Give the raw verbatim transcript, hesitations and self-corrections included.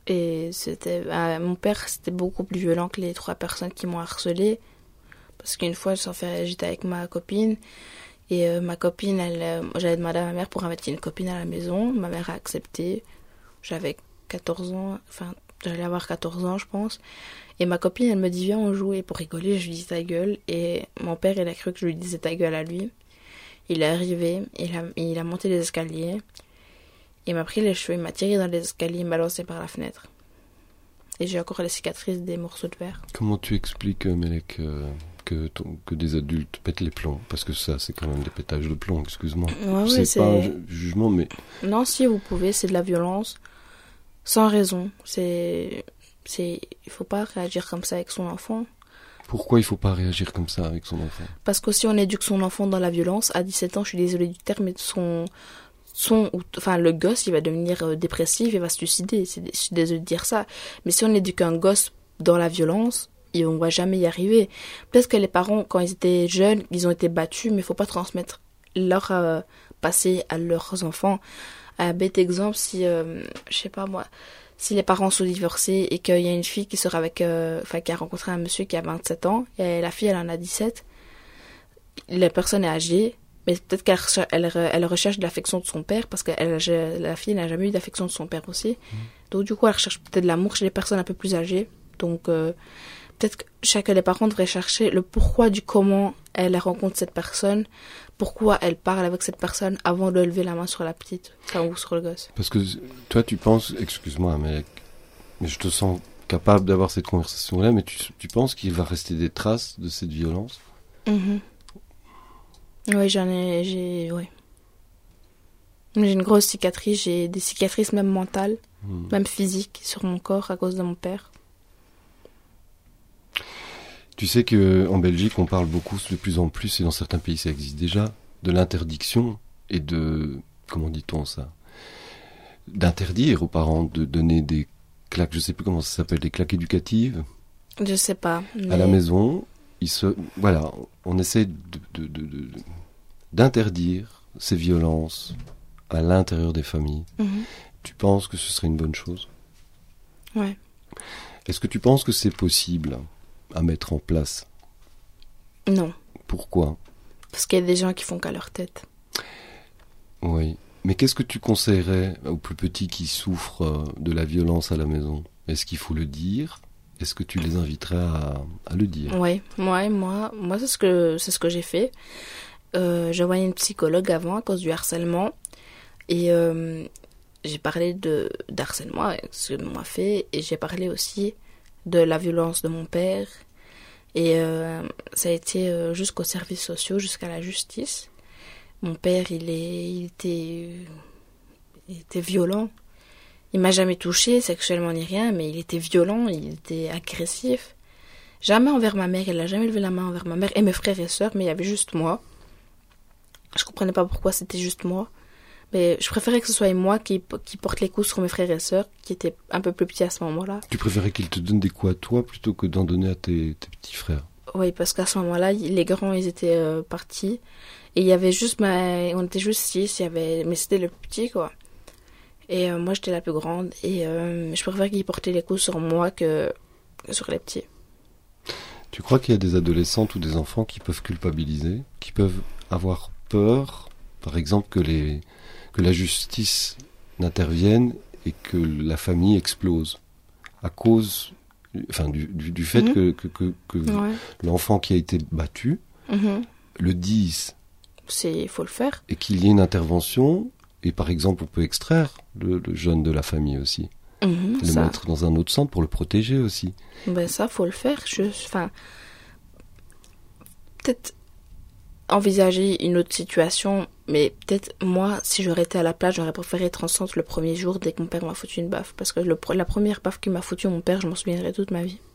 Et c'était, euh, mon père, c'était beaucoup plus violent que les trois personnes qui m'ont harcelé. Parce qu'une fois, sans faire, j'étais avec ma copine. Et euh, ma copine, elle, euh, j'avais demandé à ma mère pour inviter une copine à la maison. Ma mère a accepté. J'avais quatorze ans, enfin, j'allais avoir quatorze ans, je pense. Et ma copine, elle me dit, viens, on joue. Et pour rigoler, je lui dis ta gueule. Et mon père, il a cru que je lui disais ta gueule à lui. Il est arrivé, il a, il a monté les escaliers. Il m'a pris les cheveux, il m'a tiré dans les escaliers, il m'a lancé par la fenêtre. Et j'ai encore les cicatrices des morceaux de verre. Comment tu expliques, Mélek, euh, que, ton, que des adultes pètent les plombs? Parce que ça, c'est quand même des pétages de plomb, excuse-moi. Ouais, c'est ouais, pas c'est... un ju- jugement, mais... Non, si, vous pouvez, c'est de la violence. Sans raison. C'est... c'est... Il faut pas réagir comme ça avec son enfant. Pourquoi il faut pas réagir comme ça avec son enfant? Parce que si on éduque son enfant dans la violence, à dix-sept ans, je suis désolée du terme, mais son... son enfin, le gosse, il va devenir euh, dépressif, il va se suicider. C'est, je suis désolée de dire ça. Mais si on éduque un gosse dans la violence, on ne va jamais y arriver. Peut-être que les parents, quand ils étaient jeunes, ils ont été battus, mais il ne faut pas transmettre leur euh, passé à leurs enfants. Un bête exemple, si, euh, je sais pas moi, si les parents sont divorcés et qu'il y a une fille qui sort avec, euh, enfin, qui a rencontré un monsieur qui a vingt-sept ans, et la fille, elle en a dix-sept, la personne est âgée, mais peut-être qu'elle recherche, elle, elle recherche de l'affection de son père, parce que elle, la fille n'a jamais eu d'affection de son père aussi. Mmh. Donc, du coup, elle recherche peut-être de l'amour chez les personnes un peu plus âgées. Donc, euh, peut-être que chacun des parents devrait chercher le pourquoi du comment elle rencontre cette personne, pourquoi elle parle avec cette personne avant de lever la main sur la petite, enfin, ou sur le gosse. Parce que toi, tu penses, excuse-moi, mais, mais je te sens capable d'avoir cette conversation-là, mais tu, tu penses qu'il va rester des traces de cette violence? Mmh. Oui, j'en ai, j'ai, oui. J'ai une grosse cicatrice, j'ai des cicatrices même mentales, mmh. même physiques sur mon corps à cause de mon père. Tu sais qu'en Belgique, on parle beaucoup de plus en plus, et dans certains pays ça existe déjà, de l'interdiction et de, comment dit-on ça, d'interdire aux parents de donner des claques, je sais plus comment ça s'appelle, des claques éducatives. Je sais pas. Mais... À la maison, ils se, voilà, on essaie de, de, de, de, d'interdire ces violences à l'intérieur des familles. Mmh. Tu penses que ce serait une bonne chose? Ouais. Est-ce que tu penses que c'est possible à mettre en place? Non. Pourquoi? Parce qu'il y a des gens qui font qu'à leur tête. Oui. Mais qu'est-ce que tu conseillerais aux plus petits qui souffrent de la violence à la maison? Est-ce qu'il faut le dire? Est-ce que tu les inviterais à, à le dire? Oui, ouais, moi, moi c'est ce que, c'est ce que j'ai fait. Euh, j'ai envoyé une psychologue avant à cause du harcèlement. Et euh, j'ai parlé de, d'harcèlement, ce que m'a fait. Et j'ai parlé aussi de la violence de mon père. Et euh, ça a été euh, jusqu'aux services sociaux, jusqu'à la justice. Mon père, il, est, il, était, il était violent. Il m'a jamais touché sexuellement ni rien, mais il était violent, il était agressif. Jamais envers ma mère, il n'a jamais levé la main envers ma mère et mes frères et sœurs, mais il y avait juste moi. Je comprenais pas pourquoi c'était juste moi. Mais je préférais que ce soit moi qui, qui porte les coups sur mes frères et sœurs, qui étaient un peu plus petits à ce moment-là. Tu préférais qu'ils te donnent des coups à toi plutôt que d'en donner à tes, tes petits frères? Oui, parce qu'à ce moment-là, les grands, ils étaient euh, partis. Et il y avait juste ma... On était juste six, il y avait... mais c'était le petit, quoi. Et euh, moi, j'étais la plus grande. Et euh, je préfère qu'ils portaient les coups sur moi que, que sur les petits. Tu crois qu'il y a des adolescentes ou des enfants qui peuvent culpabiliser, qui peuvent avoir peur, par exemple, que, les, que la justice n'intervienne et que la famille explose à cause enfin, du, du, du fait mmh. que, que, que, que ouais. l'enfant qui a été battu mmh. le dise? Il faut le faire. Et qu'il y ait une intervention, et par exemple, on peut extraire le, le jeune de la famille aussi. Mmh, le ça. mettre dans un autre centre pour le protéger aussi. Ben ça, faut le faire. Je, enfin, peut-être envisager une autre situation, mais peut-être moi, si j'aurais été à la place, j'aurais préféré être enceinte le premier jour dès que mon père m'a foutu une baffe. Parce que le, la première baffe qu'il m'a foutu mon père, je m'en souviendrai toute ma vie.